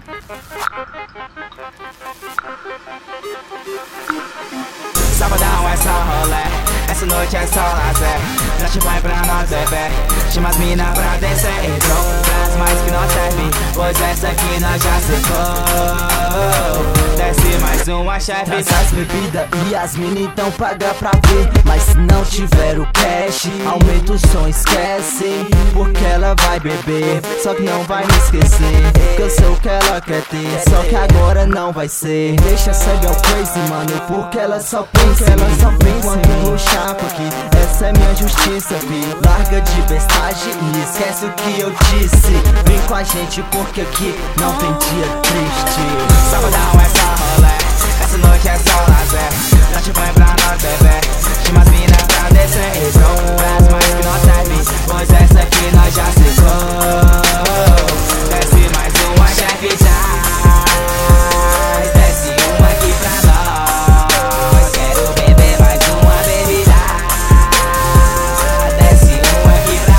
Sabadão é só rolê, essa noite é só lazer. Já te põe pra nós beber, chama as mina pra descer. Entrou, traz mais que nós serve, pois essa aqui nós já secou. Desce mais uma, chefe. Traz as bebidas e as mina então paga pra ver. Mas se não tiver o cash, aumenta o som, esquece. Porque ela vai beber, só que não vai me esquecer. Que eu sei o que ela quer ter, só que agora não vai ser. Deixa essa girl crazy, mano, porque ela só pensa em mim. Enquanto no chapo aqui, essa é minha justiça, fi. Larga de bestagem e esquece o que eu disse. Vem com a gente porque aqui não tem dia triste. Sabadão é só rolê, essa noite é só lazer. Já te põe pra nós beber, chama as mina pra descer. Entrou, traz mais que nós serve, pois essa aqui nós já secou. Desce mais uma, chefe, traz. Desce uma aqui pra nós, quero beber mais uma bebida. Desce uma aqui pra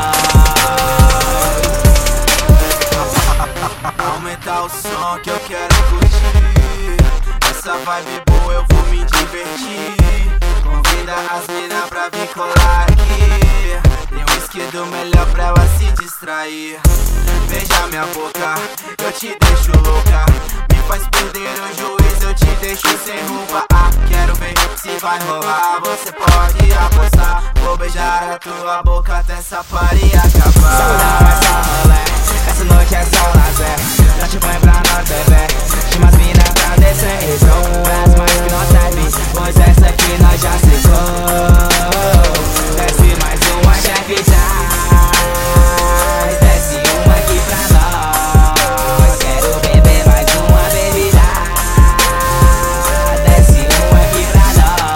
nós. Aumentar o som que eu quero curtir. Essa vibe boa eu vou me divertir. Convida as mina pra vir colar aqui. Tem um whisky do melhor pra ela se distrair. Beija minha boca, eu te deixo louca. Me faz perder o juízo, eu te deixo sem roupa. Ah, quero ver se vai rolar, você pode apostar. Vou beijar a tua boca até essa party acabar. Sabadão é só rolê, essa noite é só lazer. Já te põe pra nós beber, chama as mina pra descer. Entrou, traz mais que nós serve, pois essa aqui nós já secou. Desce mais uma, chefe, traz. Desce uma aqui pra nós, quero beber mais uma bebida. Desce uma aqui pra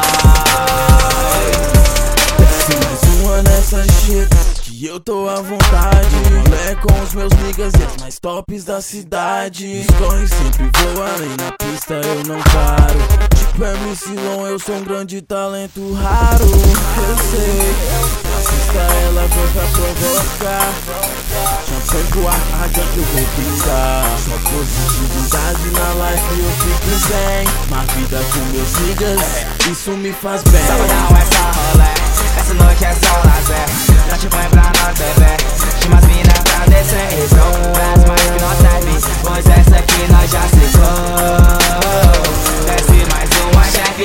nós. Desce mais uma nessa shit que eu tô à vontade. Rolê com os meus niggas e as mais tops da cidade. Os corres sempre voam além na pista, eu não paro. Tipo MC Long, eu sou um grande talento raro. Eu sei, assista ela, vem pra provocar. Champanhe pro ar, adianta eu vou pisar. Só positividade na life eu fico zen. Uma vida com meus niggas, isso me faz bem. Sabadão é só rolê, essa noite é só lazer. Já te põe pra nós beber, chama as mina pra descer. Entrou, traz mais que nós serve, pois essa aqui nós já secou. Desce mais uma, chefe,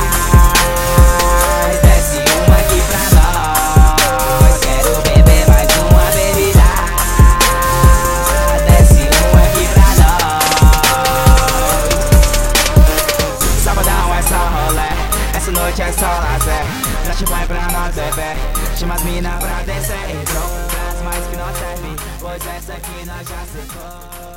traz. Desce uma aqui pra nós, quero beber mais uma bebida. Desce uma aqui pra nós. Sabadão é só rolê, essa noite é só lazer. Já te põe pra nós beber, chama as mina pra descer. Entrou, traz mais que nós serve, pois essa aqui nós já secou.